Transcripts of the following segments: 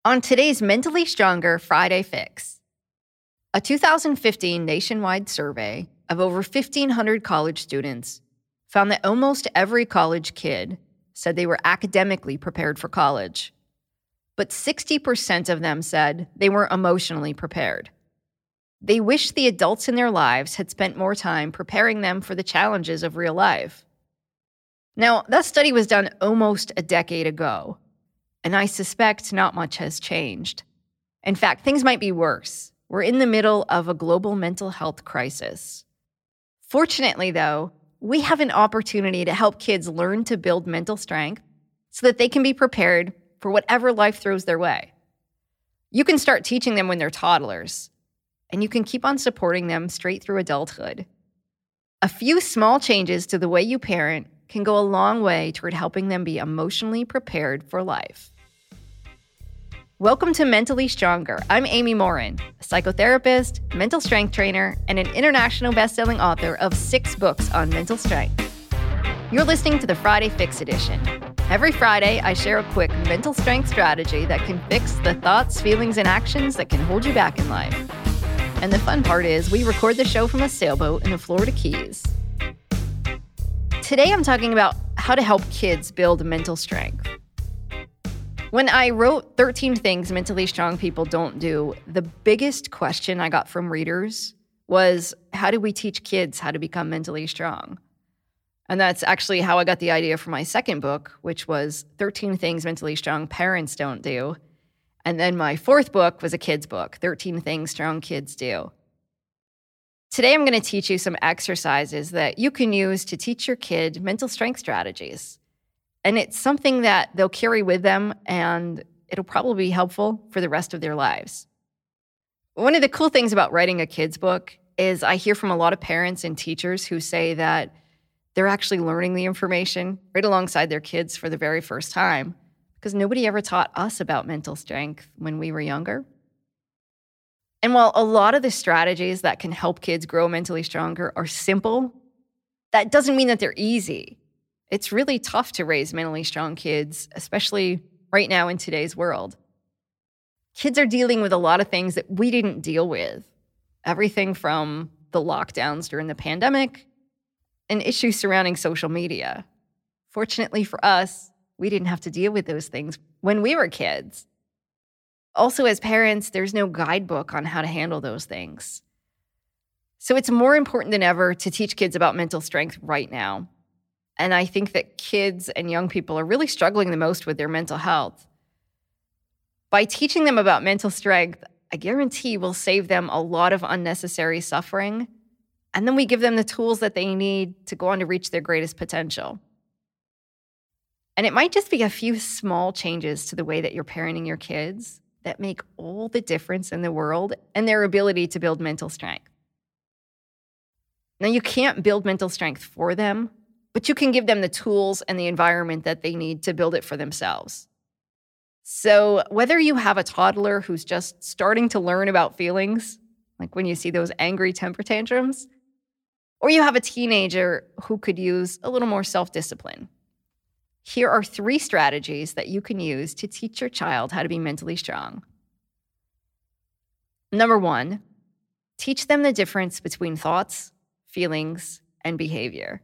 On today's Mentally Stronger Friday Fix, a 2015 nationwide survey of over 1,500 college students found that almost every college kid said they were academically prepared for college, but 60% of them said they weren't emotionally prepared. They wished the adults in their lives had spent more time preparing them for the challenges of real life. Now, that study was done almost a decade ago, and I suspect not much has changed. In fact, things might be worse. We're in the middle of a global mental health crisis. Fortunately, though, we have an opportunity to help kids learn to build mental strength so that they can be prepared for whatever life throws their way. You can start teaching them when they're toddlers, and you can keep on supporting them straight through adulthood. A few small changes to the way you parent can go a long way toward helping them be emotionally prepared for life. Welcome to Mentally Stronger. I'm Amy Morin, a psychotherapist, mental strength trainer, and an international best-selling author of 6 books on mental strength. You're listening to the Friday Fix edition. Every Friday, I share a quick mental strength strategy that can fix the thoughts, feelings, and actions that can hold you back in life. And the fun part is we record the show from a sailboat in the Florida Keys. Today, I'm talking about how to help kids build mental strength. When I wrote 13 Things Mentally Strong People Don't Do, the biggest question I got from readers was, how do we teach kids how to become mentally strong? And that's actually how I got the idea for my second book, which was 13 Things Mentally Strong Parents Don't Do. And then my fourth book was a kid's book, 13 Things Strong Kids Do. Today, I'm going to teach you some exercises that you can use to teach your kid mental strength strategies. And it's something that they'll carry with them, and it'll probably be helpful for the rest of their lives. One of the cool things about writing a kid's book is I hear from a lot of parents and teachers who say that they're actually learning the information right alongside their kids for the very first time, because nobody ever taught us about mental strength when we were younger. And while a lot of the strategies that can help kids grow mentally stronger are simple, that doesn't mean that they're easy. It's really tough to raise mentally strong kids, especially right now in today's world. Kids are dealing with a lot of things that we didn't deal with. Everything from the lockdowns during the pandemic and issues surrounding social media. Fortunately for us, we didn't have to deal with those things when we were kids. Also, as parents, there's no guidebook on how to handle those things. So it's more important than ever to teach kids about mental strength right now. And I think that kids and young people are really struggling the most with their mental health. By teaching them about mental strength, I guarantee we'll save them a lot of unnecessary suffering. And then we give them the tools that they need to go on to reach their greatest potential. And it might just be a few small changes to the way that you're parenting your kids that make all the difference in the world and their ability to build mental strength. Now, you can't build mental strength for them, but you can give them the tools and the environment that they need to build it for themselves. So whether you have a toddler who's just starting to learn about feelings, like when you see those angry temper tantrums, or you have a teenager who could use a little more self-discipline, here are 3 strategies that you can use to teach your child how to be mentally strong. Number 1, teach them the difference between thoughts, feelings, and behavior.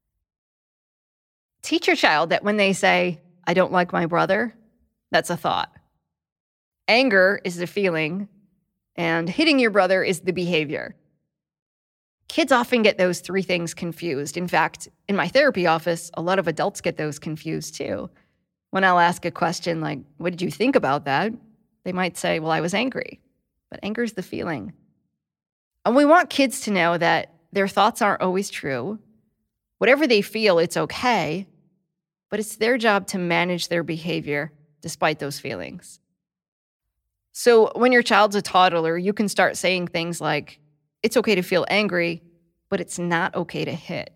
Teach your child that when they say, "I don't like my brother," that's a thought. Anger is the feeling, and hitting your brother is the behavior. Kids often get those 3 things confused. In fact, in my therapy office, a lot of adults get those confused too. When I'll ask a question like, "What did you think about that?" they might say, "Well, I was angry." But anger is the feeling. And we want kids to know that their thoughts aren't always true. Whatever they feel, it's okay, but it's their job to manage their behavior despite those feelings. So when your child's a toddler, you can start saying things like, "It's okay to feel angry, but it's not okay to hit."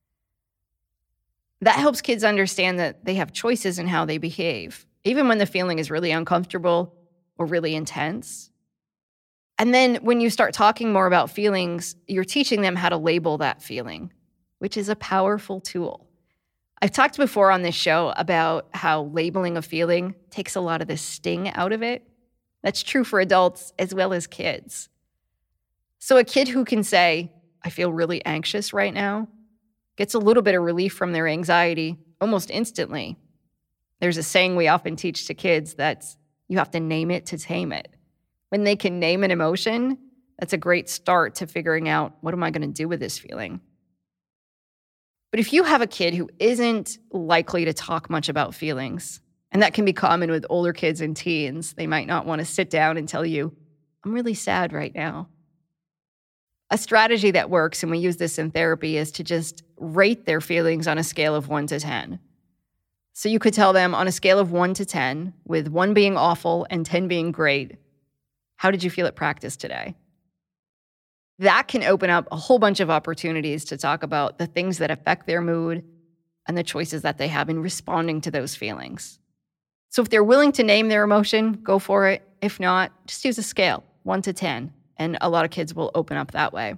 That helps kids understand that they have choices in how they behave, even when the feeling is really uncomfortable or really intense. And then when you start talking more about feelings, you're teaching them how to label that feeling, which is a powerful tool. I've talked before on this show about how labeling a feeling takes a lot of the sting out of it. That's true for adults as well as kids. So a kid who can say, I feel really anxious right now, gets a little bit of relief from their anxiety almost instantly. There's a saying we often teach to kids that's you have to name it to tame it. When they can name an emotion, that's a great start to figuring out, what am I going to do with this feeling? But if you have a kid who isn't likely to talk much about feelings, and that can be common with older kids and teens, they might not want to sit down and tell you, I'm really sad right now. A strategy that works, and we use this in therapy, is to just rate their feelings on a scale of 1 to 10. So you could tell them on a scale of 1 to 10, with 1 being awful and 10 being great, how did you feel at practice today? That can open up a whole bunch of opportunities to talk about the things that affect their mood and the choices that they have in responding to those feelings. So if they're willing to name their emotion, go for it. If not, just use a scale, 1 to 10, and a lot of kids will open up that way.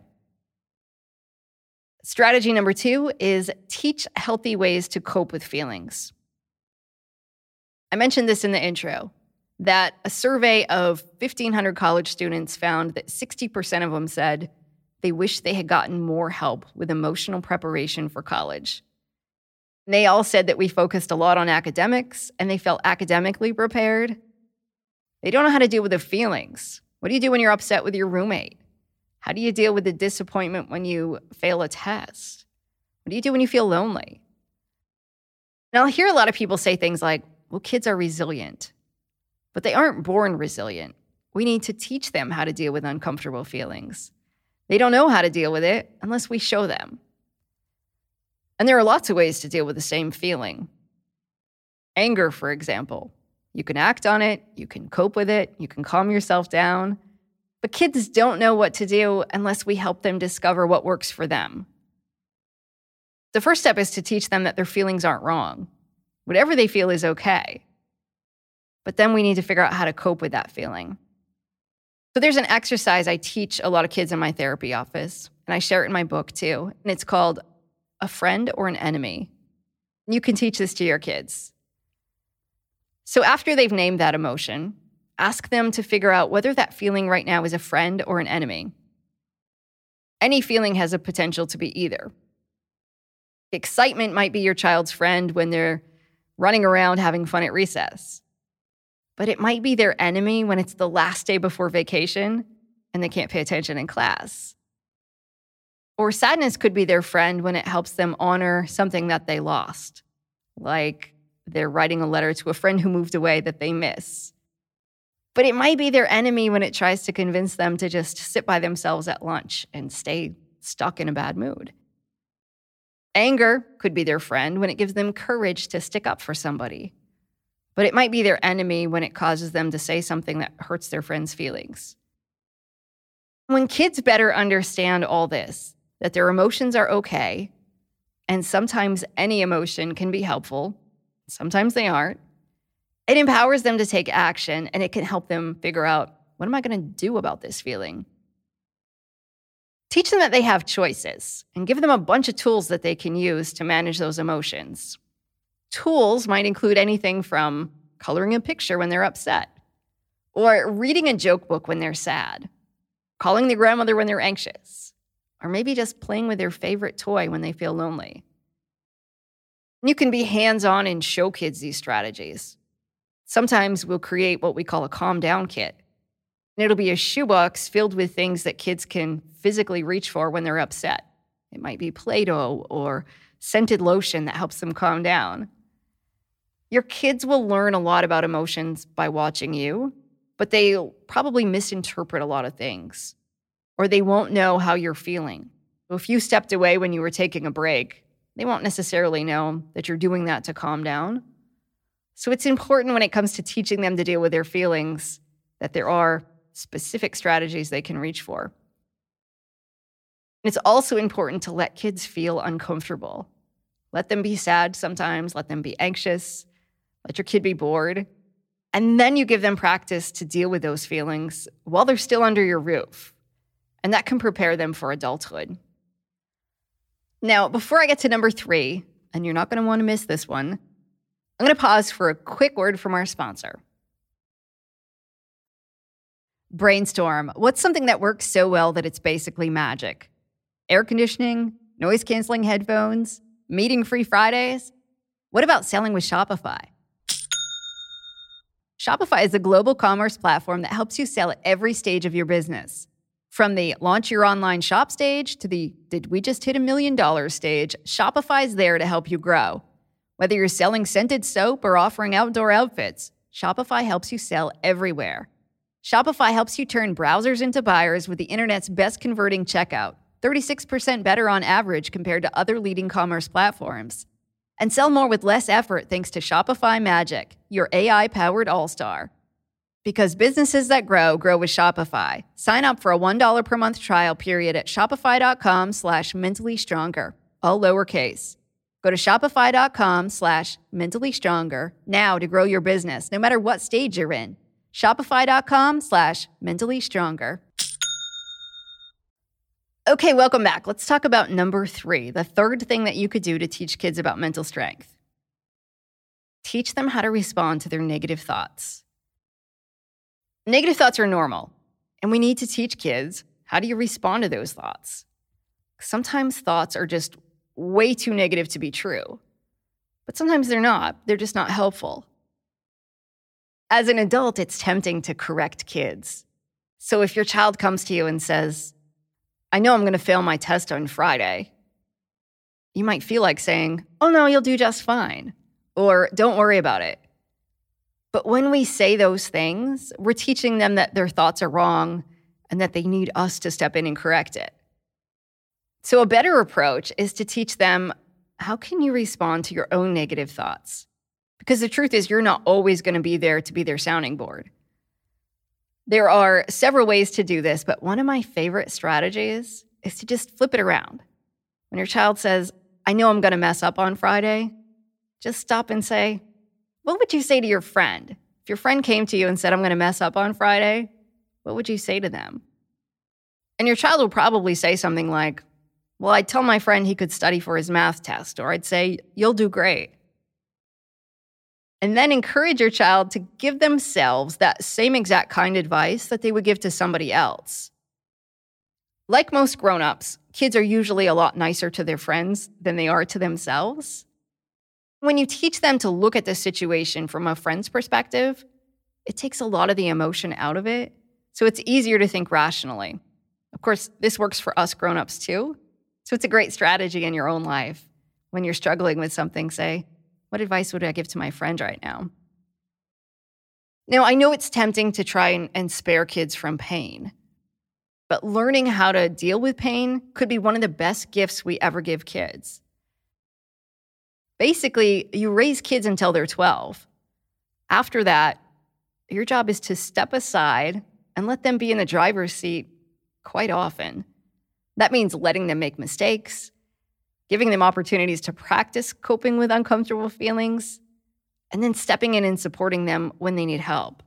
Strategy number 2 is teach healthy ways to cope with feelings. I mentioned this in the intro, that a survey of 1,500 college students found that 60% of them said they wish they had gotten more help with emotional preparation for college. And they all said that we focused a lot on academics and they felt academically prepared. They don't know how to deal with the feelings. What do you do when you're upset with your roommate? How do you deal with the disappointment when you fail a test? What do you do when you feel lonely? And I'll hear a lot of people say things like, well, kids are resilient. But they aren't born resilient. We need to teach them how to deal with uncomfortable feelings. They don't know how to deal with it unless we show them. And there are lots of ways to deal with the same feeling. Anger, for example. You can act on it, you can cope with it, you can calm yourself down. But kids don't know what to do unless we help them discover what works for them. The first step is to teach them that their feelings aren't wrong. Whatever they feel is okay. But then we need to figure out how to cope with that feeling. So there's an exercise I teach a lot of kids in my therapy office, and I share it in my book too, and it's called A Friend or an Enemy. And you can teach this to your kids. So after they've named that emotion, ask them to figure out whether that feeling right now is a friend or an enemy. Any feeling has a potential to be either. Excitement might be your child's friend when they're running around having fun at recess. But it might be their enemy when it's the last day before vacation and they can't pay attention in class. Or sadness could be their friend when it helps them honor something that they lost, like they're writing a letter to a friend who moved away that they miss. But it might be their enemy when it tries to convince them to just sit by themselves at lunch and stay stuck in a bad mood. Anger could be their friend when it gives them courage to stick up for somebody. But it might be their enemy when it causes them to say something that hurts their friend's feelings. When kids better understand all this, that their emotions are okay, and sometimes any emotion can be helpful, sometimes they aren't, it empowers them to take action, and it can help them figure out, what am I going to do about this feeling? Teach them that they have choices, and give them a bunch of tools that they can use to manage those emotions. Tools might include anything from coloring a picture when they're upset, or reading a joke book when they're sad, calling their grandmother when they're anxious, or maybe just playing with their favorite toy when they feel lonely. You can be hands-on and show kids these strategies. Sometimes we'll create what we call a calm down kit. And it'll be a shoebox filled with things that kids can physically reach for when they're upset. It might be Play-Doh or scented lotion that helps them calm down. Your kids will learn a lot about emotions by watching you, but they'll probably misinterpret a lot of things, or they won't know how you're feeling. If you stepped away when you were taking a break, they won't necessarily know that you're doing that to calm down. So it's important when it comes to teaching them to deal with their feelings that there are specific strategies they can reach for. And it's also important to let kids feel uncomfortable. Let them be sad sometimes, let them be anxious, let your kid be bored. And then you give them practice to deal with those feelings while they're still under your roof. And that can prepare them for adulthood. Now, before I get to number 3, and you're not going to want to miss this one, I'm going to pause for a quick word from our sponsor. Brainstorm. What's something that works so well that it's basically magic? Air conditioning, noise-canceling headphones, meeting-free Fridays? What about selling with Shopify? Shopify is a global commerce platform that helps you sell at every stage of your business. From the launch your online shop stage to the did we just hit $1 million stage, Shopify's there to help you grow. Whether you're selling scented soap or offering outdoor outfits, Shopify helps you sell everywhere. Shopify helps you turn browsers into buyers with the internet's best converting checkout, 36% better on average compared to other leading commerce platforms. And sell more with less effort thanks to Shopify Magic, your AI-powered all-star. Because businesses that grow, grow with Shopify. Sign up for a $1 per month trial period at shopify.com/mentallyStronger, all lowercase. Go to shopify.com/mentallyStronger now to grow your business, no matter what stage you're in. Shopify.com/mentallyStronger. Okay, welcome back. Let's talk about number 3, the third thing that you could do to teach kids about mental strength. Teach them how to respond to their negative thoughts. Negative thoughts are normal, and we need to teach kids how do you respond to those thoughts. Sometimes thoughts are just way too negative to be true, but sometimes they're not. They're just not helpful. As an adult, it's tempting to correct kids. So if your child comes to you and says, I know I'm going to fail my test on Friday, you might feel like saying, oh no, you'll do just fine, or don't worry about it. But when we say those things, we're teaching them that their thoughts are wrong and that they need us to step in and correct it. So a better approach is to teach them, how can you respond to your own negative thoughts? Because the truth is, you're not always going to be there to be their sounding board. There are several ways to do this, but one of my favorite strategies is to just flip it around. When your child says, I know I'm going to mess up on Friday, just stop and say, what would you say to your friend? If your friend came to you and said, I'm going to mess up on Friday, what would you say to them? And your child will probably say something like, well, I'd tell my friend he could study for his math test, or I'd say, you'll do great. And then encourage your child to give themselves that same exact kind of advice that they would give to somebody else. Like most grown-ups, kids are usually a lot nicer to their friends than they are to themselves. When you teach them to look at the situation from a friend's perspective, it takes a lot of the emotion out of it, so it's easier to think rationally. Of course, this works for us grown-ups too, so it's a great strategy in your own life. When you're struggling with something, say, what advice would I give to my friend right now? Now, I know it's tempting to try and spare kids from pain, but learning how to deal with pain could be one of the best gifts we ever give kids. Basically, you raise kids until they're 12. After that, your job is to step aside and let them be in the driver's seat quite often. That means letting them make mistakes, giving them opportunities to practice coping with uncomfortable feelings, and then stepping in and supporting them when they need help.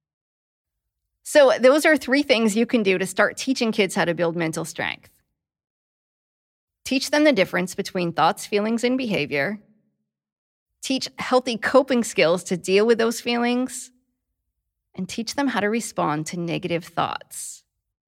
So those are 3 things you can do to start teaching kids how to build mental strength. Teach them the difference between thoughts, feelings, and behavior. Teach healthy coping skills to deal with those feelings. And teach them how to respond to negative thoughts.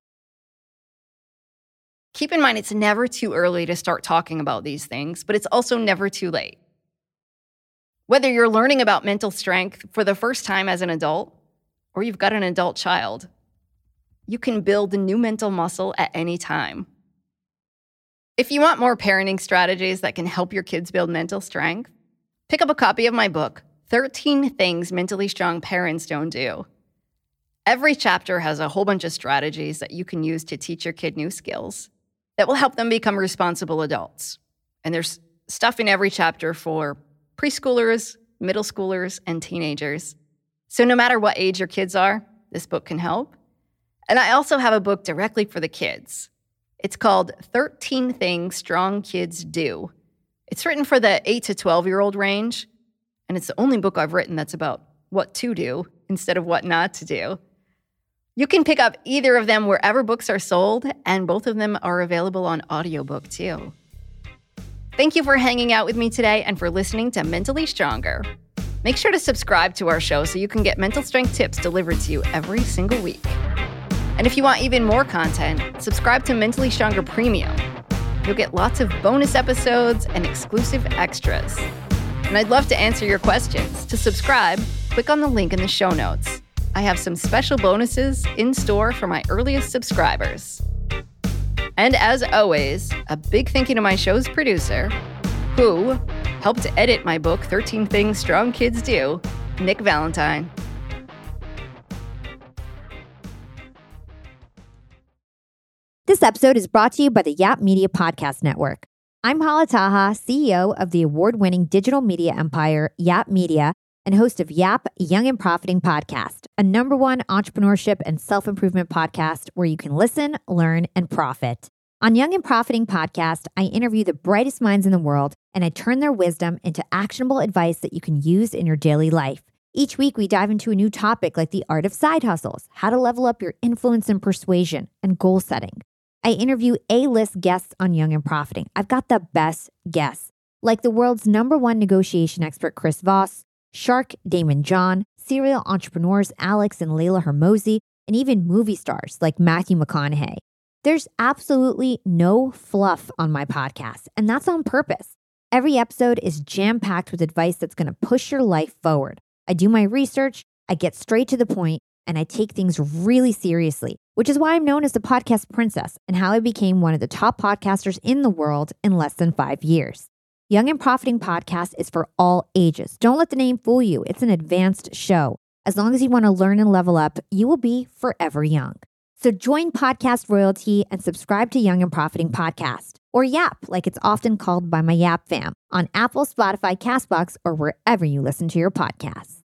Keep in mind, it's never too early to start talking about these things, but it's also never too late. Whether you're learning about mental strength for the first time as an adult, or you've got an adult child, you can build a new mental muscle at any time. If you want more parenting strategies that can help your kids build mental strength, pick up a copy of my book, 13 Things Mentally Strong Parents Don't Do. Every chapter has a whole bunch of strategies that you can use to teach your kid new skills that will help them become responsible adults. And there's stuff in every chapter for preschoolers, middle schoolers, and teenagers. So no matter what age your kids are, this book can help. And I also have a book directly for the kids. It's called 13 Things Strong Kids Do. It's written for the 8 to 12-year-old range, and it's the only book I've written that's about what to do instead of what not to do. You can pick up either of them wherever books are sold, and both of them are available on audiobook too. Thank you for hanging out with me today and for listening to Mentally Stronger. Make sure to subscribe to our show so you can get mental strength tips delivered to you every single week. And if you want even more content, subscribe to Mentally Stronger Premium. You'll get lots of bonus episodes and exclusive extras. And I'd love to answer your questions. To subscribe, click on the link in the show notes. I have some special bonuses in store for my earliest subscribers. And as always, a big thank you to my show's producer, who helped edit my book, 13 Things Strong Kids Do, Nick Valentine. This episode is brought to you by the Yap Media Podcast Network. I'm Hala Taha, CEO of the award-winning digital media empire, Yap Media, and host of Yap Young and Profiting Podcast, a #1 entrepreneurship and self-improvement podcast where you can listen, learn, and profit. On Young and Profiting Podcast, I interview the brightest minds in the world, and I turn their wisdom into actionable advice that you can use in your daily life. Each week, we dive into a new topic like the art of side hustles, how to level up your influence and persuasion, and goal setting. I interview A-list guests on Young and Profiting. I've got the best guests, like the world's #1 negotiation expert, Chris Voss, Shark Damon John, serial entrepreneurs Alex and Layla Hermosi, and even movie stars like Matthew McConaughey. There's absolutely no fluff on my podcast, and that's on purpose. Every episode is jam-packed with advice that's going to push your life forward. I do my research, I get straight to the point, and I take things really seriously, which is why I'm known as the podcast princess and how I became one of the top podcasters in the world in less than 5 years. Young and Profiting Podcast is for all ages. Don't let the name fool you. It's an advanced show. As long as you want to learn and level up, you will be forever young. So join podcast royalty and subscribe to Young and Profiting Podcast, or YAP, like it's often called by my YAP fam, on Apple, Spotify, CastBox, or wherever you listen to your podcasts.